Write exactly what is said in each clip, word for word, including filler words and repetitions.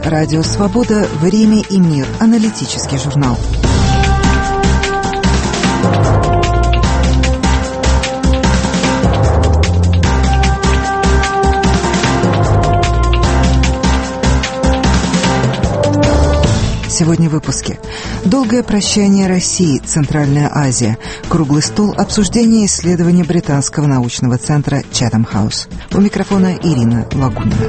Радио «Свобода. Время и мир». Аналитический журнал. Сегодня в выпуске. Долгое прощание России, Центральная Азия. Круглый стол обсуждения исследования британского научного центра Chatham House. У микрофона Ирина Лагунова.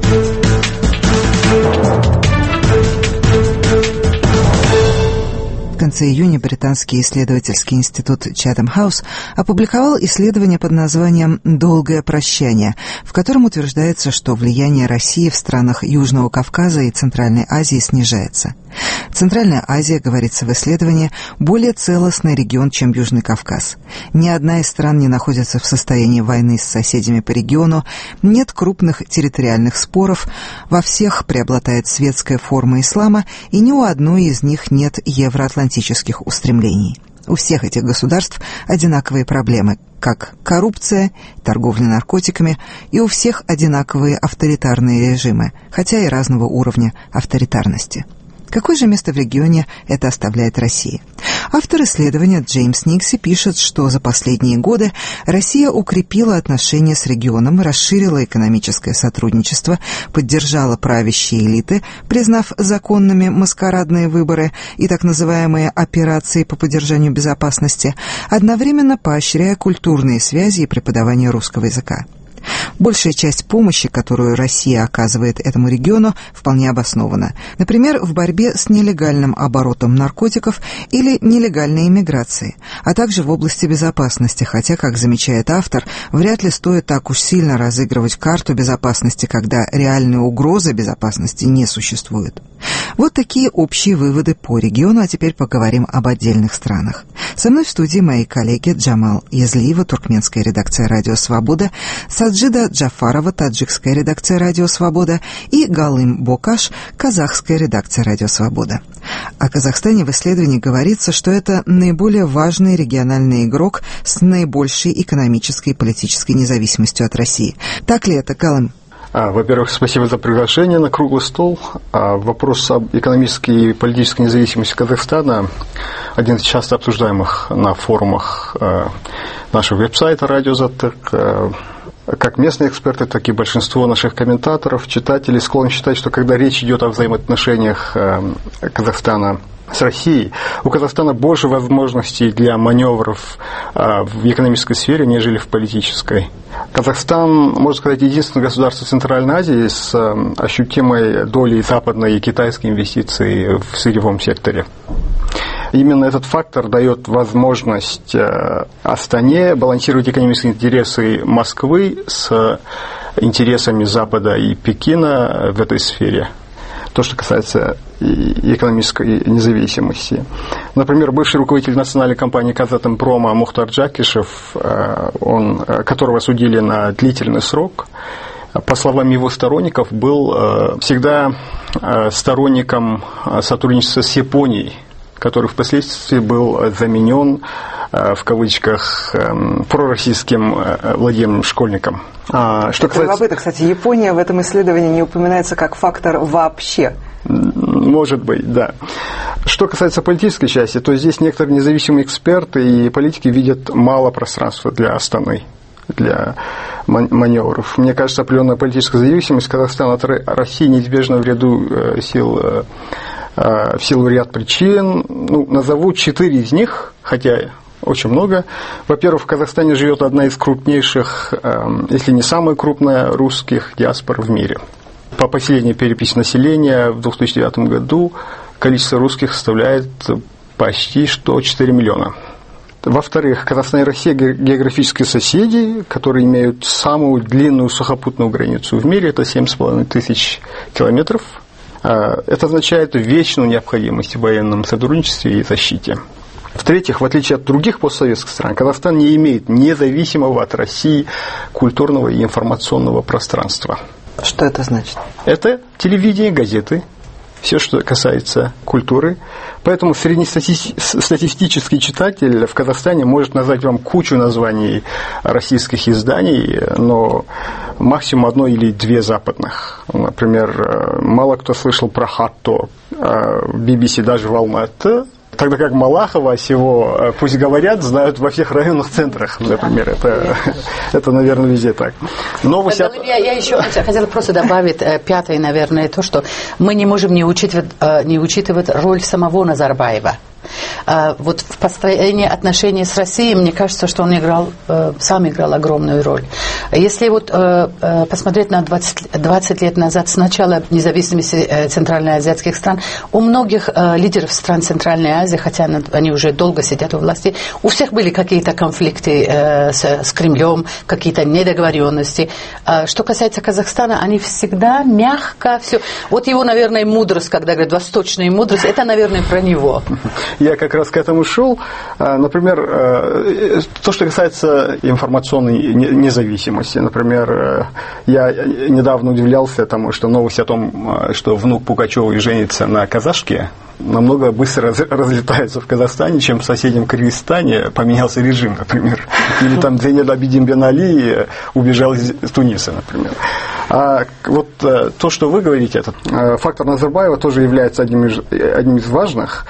В конце июня британский исследовательский институт Chatham House опубликовал исследование под названием «Долгое прощание», в котором утверждается, что влияние России в странах Южного Кавказа и Центральной Азии снижается. Центральная Азия, говорится в исследовании, более целостный регион, чем Южный Кавказ. Ни одна из стран не находится в состоянии войны с соседями по региону, нет крупных территориальных споров, во всех преобладает светская форма ислама, и ни у одной из них нет евроатлантических устремлений. У всех этих государств одинаковые проблемы, как коррупция, торговля наркотиками, и у всех одинаковые авторитарные режимы, хотя и разного уровня авторитарности. Какое же место в регионе это оставляет России? Автор исследования Джеймс Никси пишет, что за последние годы Россия укрепила отношения с регионом, расширила экономическое сотрудничество, поддержала правящие элиты, признав законными маскарадные выборы и так называемые операции по поддержанию безопасности, одновременно поощряя культурные связи и преподавание русского языка. Большая часть помощи, которую Россия оказывает этому региону, вполне обоснована. Например, в борьбе с нелегальным оборотом наркотиков или нелегальной иммиграцией, а также в области безопасности, хотя, как замечает автор, вряд ли стоит так уж сильно разыгрывать карту безопасности, когда реальной угрозы безопасности не существует. Вот такие общие выводы по региону, а теперь поговорим об отдельных странах. Со мной в студии мои коллеги Джамал Язлиева, туркменская редакция «Радио Свобода», Саджида Джафарова, таджикская редакция «Радио Свобода» и Галым Бокаш, казахская редакция «Радио Свобода». О Казахстане в исследовании говорится, что это наиболее важный региональный игрок с наибольшей экономической и политической независимостью от России. Так ли это, Галым? Во-первых, спасибо за приглашение на круглый стол. Вопрос об экономической и политической независимости Казахстана один из часто обсуждаемых на форумах нашего веб-сайта «Радио Затык». Как местные эксперты, так и большинство наших комментаторов, читателей склонны считать, что когда речь идет о взаимоотношениях Казахстана с Россией, у Казахстана больше возможностей для маневров в экономической сфере, нежели в политической. Казахстан, можно сказать, единственное государство Центральной Азии с ощутимой долей западной и китайской инвестиций в сырьевом секторе. Именно этот фактор дает возможность Астане балансировать экономические интересы Москвы с интересами Запада и Пекина в этой сфере. То, что касается экономической независимости. Например, бывший руководитель национальной компании «Казатомпрома» Мухтар Джакишев, он, которого судили на длительный срок, по словам его сторонников, был всегда сторонником сотрудничества с Японией, который впоследствии был заменен, в кавычках, пророссийским Владимиром Школьником. А, что касается... Любопытно, кстати, Япония в этом исследовании не упоминается как фактор вообще. Может быть, да. Что касается политической части, то здесь некоторые независимые эксперты и политики видят мало пространства для Астаны, для маневров. Мне кажется, определенная политическая зависимость Казахстана от России неизбежна в ряду сил, в силу ряд причин. Ну, назову четыре из них, хотя очень много. Во-первых, в Казахстане живет одна из крупнейших, если не самая крупная, русских диаспор в мире. По последней переписи населения в две тысячи девятом году количество русских составляет почти что четыре миллиона. Во-вторых, Казахстан и Россия географические соседи, которые имеют самую длинную сухопутную границу в мире, это семь с половиной тысяч километров. Это означает вечную необходимость в военном сотрудничестве и защите. В-третьих, в отличие от других постсоветских стран, Казахстан не имеет независимого от России культурного и информационного пространства. Что это значит? Это телевидение, газеты, все, что касается культуры. Поэтому среднестатистический читатель в Казахстане может назвать вам кучу названий российских изданий, но максимум одно или две западных. Например, мало кто слышал про Хатто, би би си даже в Алматы. Тогда как Малахова всего, пусть говорят, знают во всех районных центрах, например. Это, это наверное, везде так. Новость... Я, я еще хотела просто добавить пятое, наверное, то, что мы не можем не учитывать, не учитывать роль самого Назарбаева. Вот в построении отношений с Россией, мне кажется, что он играл, сам играл огромную роль. Если вот посмотреть на двадцать, двадцать лет назад, с начала независимости центральноазиатских стран, у многих лидеров стран Центральной Азии, хотя они уже долго сидят у власти, у всех были какие-то конфликты с, с Кремлем, какие-то недоговоренности. Что касается Казахстана, они всегда мягко все. Вот его, наверное, мудрость, когда говорят восточная мудрость, это, наверное, про него. Я как раз к этому шел. Например, то, что касается информационной независимости. Например, я недавно удивлялся тому, что новость о том, что внук Пугачевой женится на казашке, намного быстро разлетаются в Казахстане, чем в соседнем Кыргызстане поменялся режим, например. Или там Зейнед Абидин Бен Али убежал из Туниса, например. А вот то, что вы говорите, этот фактор Назарбаева тоже является одним из, одним из важных.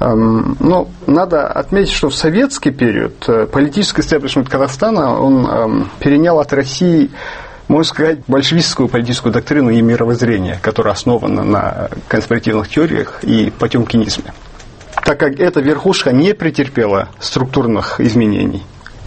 Но надо отметить, что в советский период политический истеблишмент Казахстана, он перенял от России, можно сказать, большевистскую политическую доктрину и мировоззрение, которое основано на конспиративных теориях и потемкинизме. Так как эта верхушка не претерпела структурных изменений,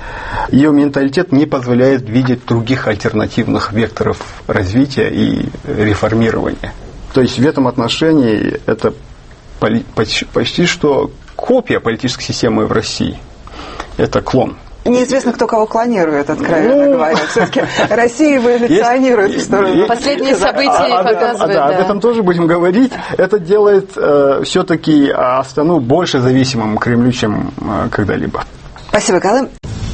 ее менталитет не позволяет видеть других альтернативных векторов развития и реформирования. То есть в этом отношении это почти, почти что копия политической системы в России. Это клон. Неизвестно, кто кого клонирует, откровенно ну, говоря. Все-таки Россия эволюционирует в сторону. Последние события а, показывают. Да, да. Об этом тоже будем говорить. Это делает э, все-таки Астану больше зависимым к Кремлю, чем э, когда-либо. Спасибо, Галым.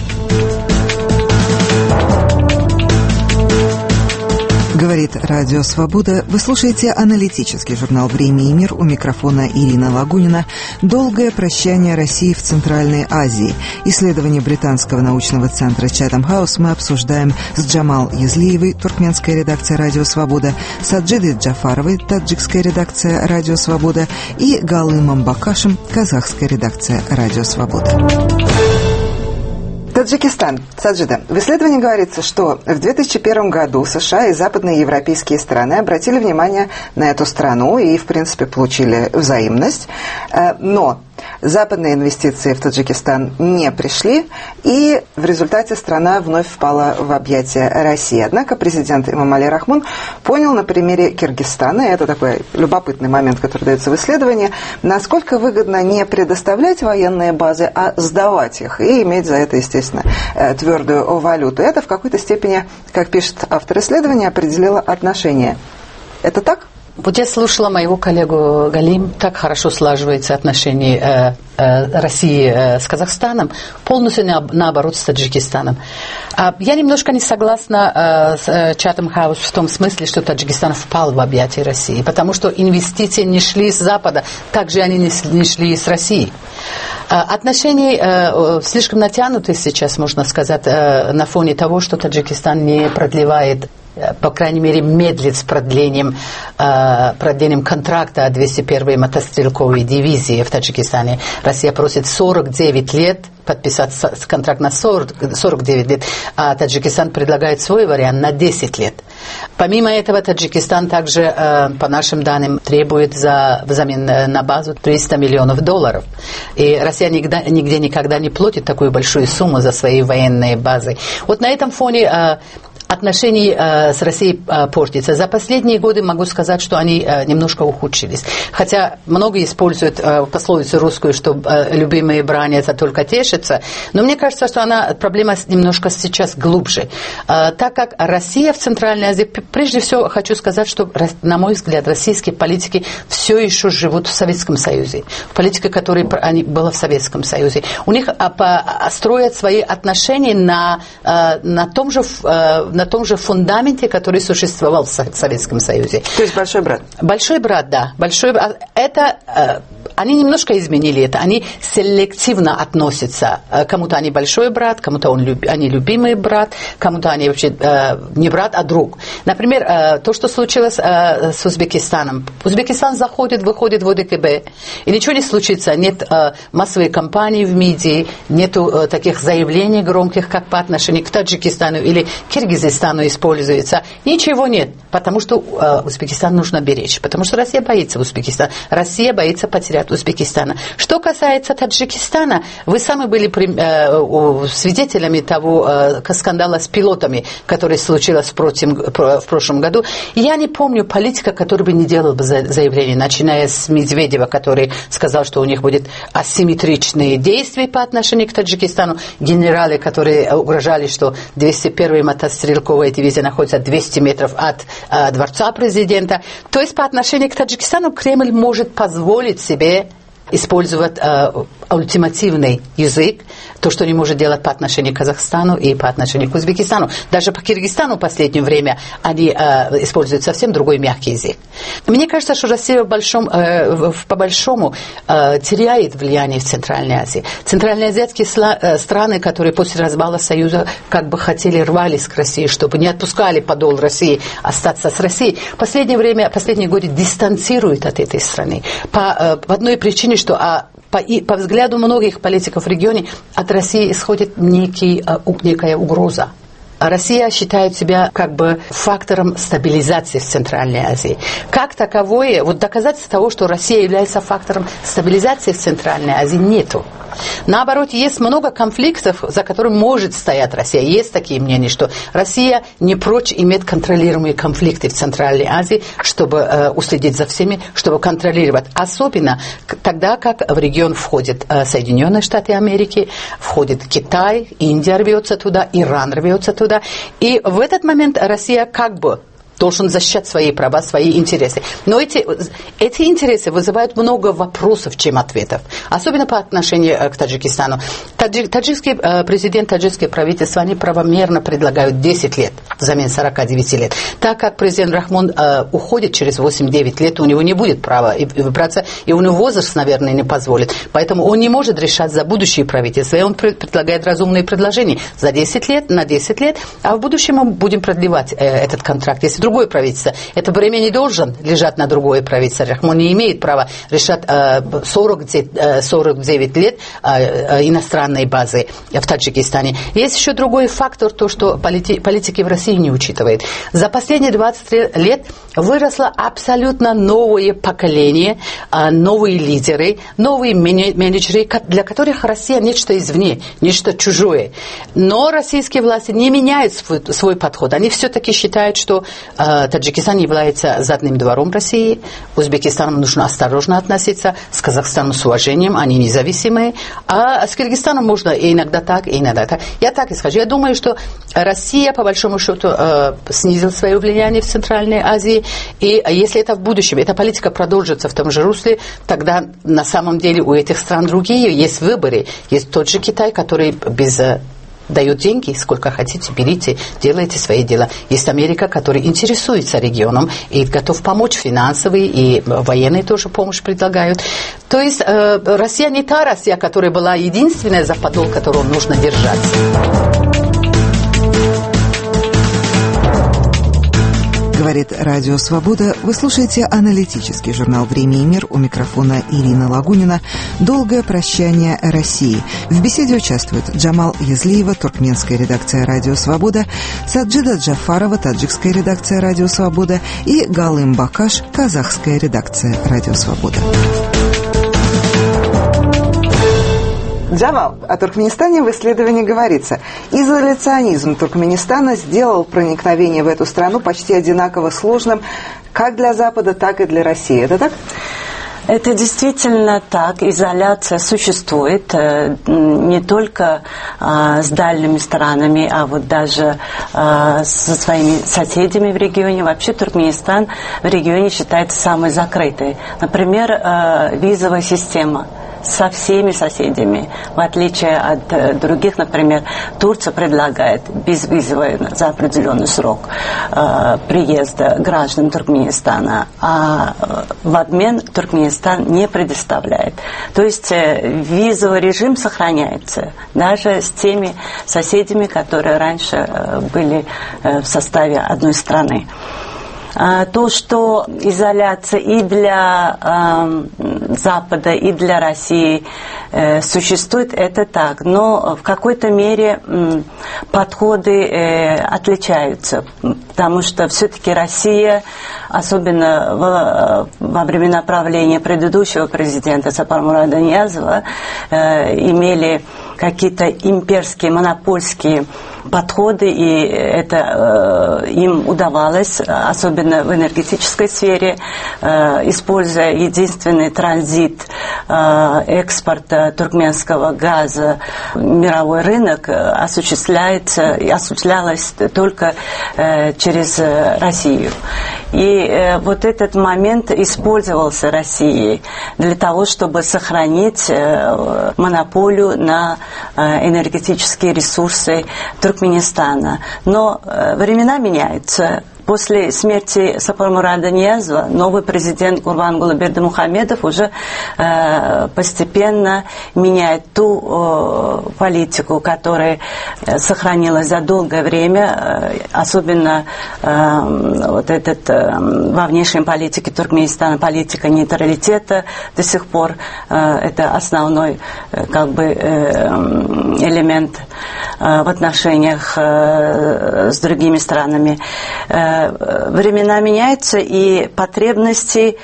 Говорит Радио Свобода. Вы слушаете аналитический журнал «Время и мир». У микрофона Ирина Лагунина. Долгое прощание России в Центральной Азии. Исследование британского научного центра Chatham House мы обсуждаем с Джамал Язлиевой, туркменская редакция «Радио Свобода», Саджидой Джафаровой, таджикская редакция «Радио Свобода» и Галымом Бакашем, казахская редакция «Радио Свобода». Таджикистан. Саджида. В исследовании говорится, что в две тысячи первом году США и западные европейские страны обратили внимание на эту страну и, в принципе, получили взаимность. Но западные инвестиции в Таджикистан не пришли, и в результате страна вновь впала в объятия России. Однако президент Эмомали Рахмон понял на примере Киргизстана, и это такой любопытный момент, который дается в исследовании, насколько выгодно не предоставлять военные базы, а сдавать их и иметь за это, естественно, твердую валюту. Это в какой-то степени, как пишет автор исследования, определило отношения. Это так? Вот я слушала моего коллегу Галим, так хорошо слаживаются отношения э, э, России э, с Казахстаном, полностью на, наоборот с Таджикистаном. А я немножко не согласна э, с э, Chatham House в том смысле, что Таджикистан впал в объятия России, потому что инвестиции не шли с Запада, так же они не, не шли с России. Э, отношения э, слишком натянуты сейчас, можно сказать, э, на фоне того, что Таджикистан не продлевает, по крайней мере, медлит с продлением, э, продлением контракта о двести первой мотострелковой дивизии в Таджикистане. Россия просит сорок девять лет подписать контракт на сорок, сорок девять лет, а Таджикистан предлагает свой вариант на десять лет. Помимо этого, Таджикистан также, э, по нашим данным, требует за, взамен на базу триста миллионов долларов. И Россия нигде, нигде никогда не платит такую большую сумму за свои военные базы. Вот на этом фоне э, отношения э, с Россией э, портятся. За последние годы могу сказать, что они э, немножко ухудшились. Хотя многие используют э, пословицу русскую, что э, любимые бранятся, только тешатся. Но мне кажется, что она, проблема немножко сейчас глубже. Э, так как Россия в Центральной Азии, прежде всего хочу сказать, что, на мой взгляд, российские политики все еще живут в Советском Союзе. Политика, которая была в Советском Союзе. У них а, по, строят свои отношения на, э, на том же... Э, на том же фундаменте, который существовал в Советском Союзе. То есть большой брат? Большой брат, да. Большой брат. Это... Они немножко изменили это. Они селективно относятся. Кому-то они большой брат, кому-то он люб... они любимый брат, кому-то они вообще э, не брат, а друг. Например, э, то, что случилось э, с Узбекистаном. Узбекистан заходит, выходит в ОДКБ, и ничего не случится. Нет э, массовой кампании в МИДе, нет э, таких заявлений громких, как по отношению к Таджикистану или Киргизстану используется. Ничего нет, потому что э, Узбекистан нужно беречь, потому что Россия боится Узбекистана. Россия боится потерять Узбекистана. Что касается Таджикистана, вы сами были э, свидетелями того э, скандала с пилотами, который случился в, против, в прошлом году. Я не помню политика, который бы не делал бы заявление, начиная с Медведева, который сказал, что у них будет асимметричные действия по отношению к Таджикистану. Генералы, которые угрожали, что двести первая мотострелковая дивизия находится двести метров от э, дворца президента. То есть по отношению к Таджикистану Кремль может позволить себе использовать э, ультимативный язык, то, что не может делать по отношению к Казахстану и по отношению к Узбекистану. Даже по Киргизстану в последнее время они э, используют совсем другой мягкий язык. Мне кажется, что Россия в большом, э, по-большому э, теряет влияние в Центральной Азии. Центральноазиатские сла- э, страны, которые после развала Союза как бы хотели рвались к России, чтобы не отпускали подол России остаться с Россией, в последнее время, последние годы дистанцируют от этой страны. По, э, по одной причине, что а, по, и, по взгляду многих политиков в регионе от России исходит некий, а, некая угроза. Россия считает себя как бы фактором стабилизации в Центральной Азии. Как таковое, вот доказательство того, что Россия является фактором стабилизации в Центральной Азии, нету. Наоборот, есть много конфликтов, за которыми может стоять Россия. Есть такие мнения, что Россия не прочь иметь контролируемые конфликты в Центральной Азии, чтобы э, уследить за всеми, чтобы контролировать. Особенно тогда, как в регион входят э, Соединенные Штаты Америки, входит Китай, Индия рвется туда, Иран рвется туда. И в этот момент Россия как бы должен защищать свои права, свои интересы. Но эти, эти интересы вызывают много вопросов, чем ответов. Особенно по отношению к Таджикистану. Таджи, таджикский э, президент, таджикское правительство, они правомерно предлагают десять лет взамен сорок девять лет. Так как президент Рахмон э, уходит через восемь-девять лет, у него не будет права выбраться, и у него возраст, наверное, не позволит. Поэтому он не может решать за будущее правительство. И он предлагает разумные предложения за десять лет, на десять лет, а в будущем мы будем продлевать э, этот контракт. Если другое правительство. Это бремя не должен лежать на другое правительство. Рахмон не имеет права решать э, сорок девять лет э, иностранной базы в Таджикистане. Есть еще другой фактор, то, что полити, политики в России не учитывают. За последние двадцать лет выросло абсолютно новое поколение, э, новые лидеры, новые менеджеры, для которых Россия нечто извне, нечто чужое. Но российские власти не меняют свой, свой подход. Они все-таки считают, что э, Таджикистан является задним двором России. Узбекистану нужно осторожно относиться, с Казахстаном с уважением, они независимые. А с Киргизстаном можно и иногда так, и иногда так. Я так и скажу. Я думаю, что Россия, по большому счету, э, снизила свое влияние в Центральной Азии. И если это в будущем, эта политика продолжится в том же русле, тогда на самом деле у этих стран другие есть выборы. Есть тот же Китай, который без... дают деньги, сколько хотите, берите, делайте свои дела. Есть Америка, которая интересуется регионом и готов помочь финансово, и военные тоже помощь предлагают. То есть э, Россия не та Россия, которая была единственная, за подол которого нужно держать. Говорит Радио Свобода. Вы слушаете аналитический журнал «Время и мир». У микрофона Ирина Лагунина. «Долгое прощание России». В беседе участвуют Джамал Язлиева, туркменская редакция «Радио Свобода», Саджида Джафарова, таджикская редакция «Радио Свобода» и Галым Бакаш, казахская редакция «Радио Свобода». Джамал, о Туркменистане в исследовании говорится: изоляционизм Туркменистана сделал проникновение в эту страну почти одинаково сложным как для Запада, так и для России. Это так? Это действительно так. Изоляция существует не только с дальними странами, а вот даже со своими соседями в регионе. Вообще Туркменистан в регионе считается самой закрытой. Например, визовая система со всеми соседями. В отличие от других, например, Турция предлагает безвизовый за определенный срок приезда граждан Туркменистана, а в обмен Туркменистан не предоставляет. То есть визовый режим сохраняется даже с теми соседями, которые раньше были в составе одной страны. То, что изоляция и для э, Запада, и для России э, существует, это так. Но в какой-то мере э, подходы э, отличаются. Потому что все-таки Россия, особенно во, во времена правления предыдущего президента Сапармурада Ниязова, э, имели какие-то имперские, монопольские подходы, и это э, им удавалось, особенно в энергетической сфере, э, используя единственный транзит э, экспорта туркменского газа, мировой рынок осуществляется и осуществлялось только э, через Россию. И э, вот этот момент использовался Россией для того, чтобы сохранить э, монополию на э, энергетические ресурсы Туркменистана. Но э, времена меняются. После смерти Сапармурада Ниязова новый президент Гурбангулы Бердымухамедов уже э, постепенно меняет ту э, политику, которая сохранилась за долгое время, э, особенно э, вот этот, э, во внешней политике Туркменистана политика нейтралитета до сих пор э, это основной э, как бы э, элемент э, в отношениях э, с другими странами. Э, Времена меняются, и потребности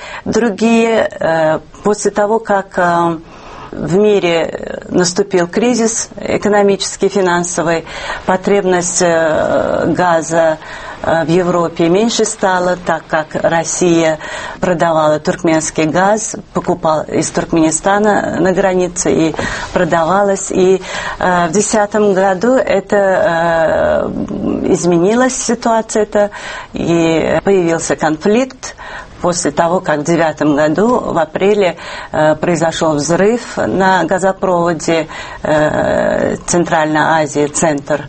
другие. После того, как в мире наступил кризис экономический, финансовый, потребность газа в Европе меньше стало, так как Россия продавала туркменский газ, покупала из Туркменистана на границе и продавалась. И э, в две тысячи десятом году это э, изменилась ситуация, это, и появился конфликт. После того, как в две тысячи девятом году, в апреле, э, произошел взрыв на газопроводе э, Центральная Азия, центр,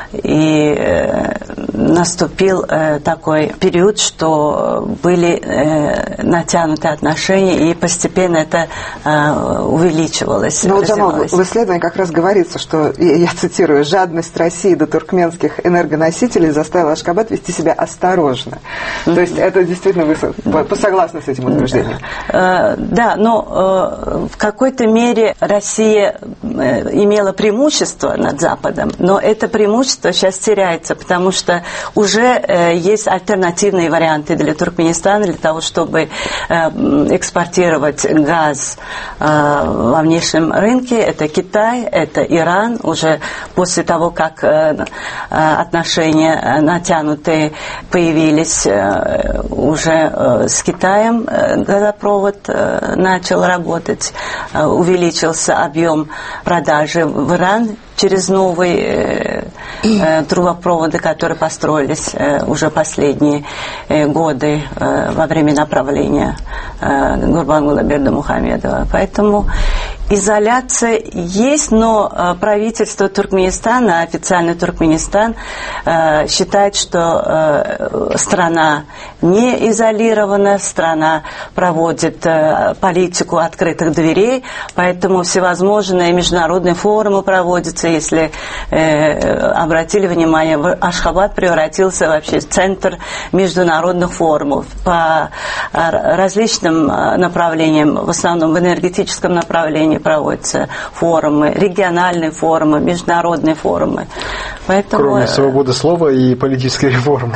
и э, наступил э, такой период, что были э, натянуты отношения, и постепенно это э, увеличивалось. Но вот, Джамал, в исследовании как раз говорится, что, я, я цитирую, жадность России до туркменских энергоносителей заставила Ашхабад вести себя осторожно. Mm-hmm. То есть это действительно вы согласны с этим утверждением? Uh, да, но uh, в какой-то мере Россия uh, имела преимущество над Западом, но это преимущество сейчас теряется, потому что уже uh, есть альтернативные варианты для Туркменистана, для того, чтобы uh, экспортировать газ uh, во внешнем рынке. Это Китай, это Иран. Уже после того, как uh, отношения натянутые появились, uh, уже uh, с Китаем газопровод начал работать, увеличился объем продажи в Иран через новые э, трубопроводы, которые построились э, уже последние э, годы э, во время направления э, Гурбангулы Бердымухамедова. Поэтому изоляция есть, но э, правительство Туркменистана, официальный Туркменистан, э, считает, что э, страна не изолирована, страна проводит э, политику открытых дверей, поэтому всевозможные международные форумы проводятся. Если э, обратили внимание, Ашхабад превратился вообще в центр международных форумов по различным направлениям, в основном в энергетическом направлении проводятся форумы, региональные форумы, международные форумы. Поэтому, кроме свободы слова и политической реформы.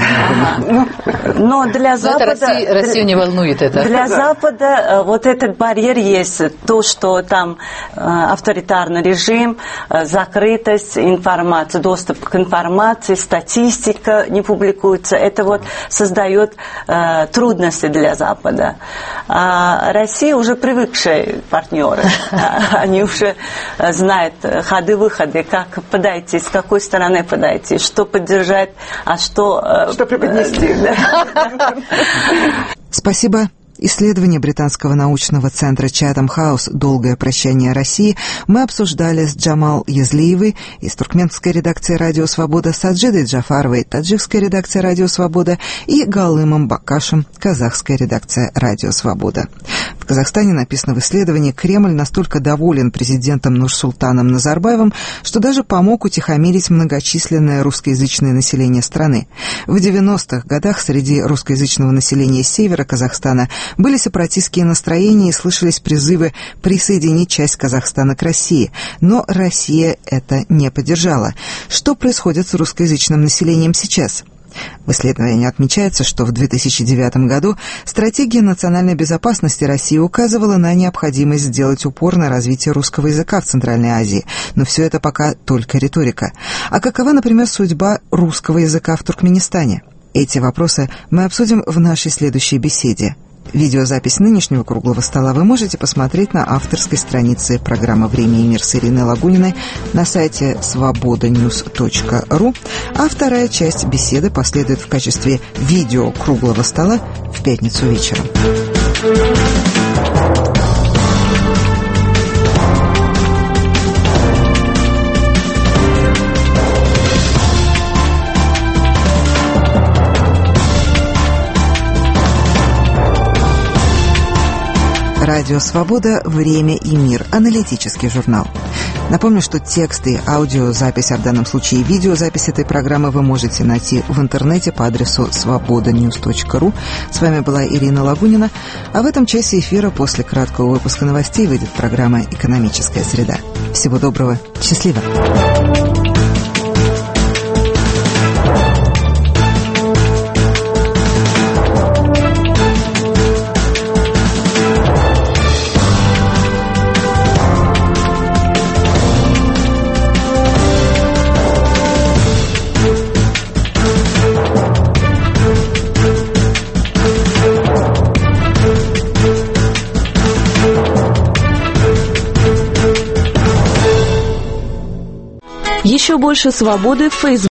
Но для Запада... Россию не волнует это. Для Запада вот этот барьер есть. То, что там авторитарный режим, закрытость информации, доступ к информации, статистика не публикуется. Это вот создает трудности для Запада. А Россия уже привыкшие партнеры. Они уже знают ходы-выходы, как подойти, с какой стороны подойти, что поддержать, а что... Что преподнести. Да. Спасибо. Исследование британского научного центра Chatham House «Долгое прощание России» мы обсуждали с Джамал Язлиевой из туркменской редакции «Радио Свобода», Саджидой Джафаровой, таджикская редакция «Радио Свобода» и Галымом Бакашем, казахская редакция «Радио Свобода». В Казахстане написано в исследовании, Кремль настолько доволен президентом Нурсултаном Назарбаевым, что даже помог утихомирить многочисленное русскоязычное население страны. В девяностых годах среди русскоязычного населения севера Казахстана были сепаратистские настроения и слышались призывы присоединить часть Казахстана к России. Но Россия это не поддержала. Что происходит с русскоязычным населением сейчас? В исследовании отмечается, что в две тысячи девятом году стратегия национальной безопасности России указывала на необходимость сделать упор на развитие русского языка в Центральной Азии. Но все это пока только риторика. А какова, например, судьба русского языка в Туркменистане? Эти вопросы мы обсудим в нашей следующей беседе. Видеозапись нынешнего круглого стола вы можете посмотреть на авторской странице программы «Время и мир» с Ириной Лагуниной на сайте свобода ньюс точка ру, а вторая часть беседы последует в качестве видео круглого стола в пятницу вечером. Радио «Свобода. Время и мир». Аналитический журнал. Напомню, что тексты, аудиозапись, а в данном случае видеозапись этой программы вы можете найти в интернете по адресу свобода ньюс точка ру. С вами была Ирина Лагунина, а в этом часе эфира после краткого выпуска новостей выйдет программа «Экономическая среда». Всего доброго. Счастливо. Еще больше свободы в Facebook.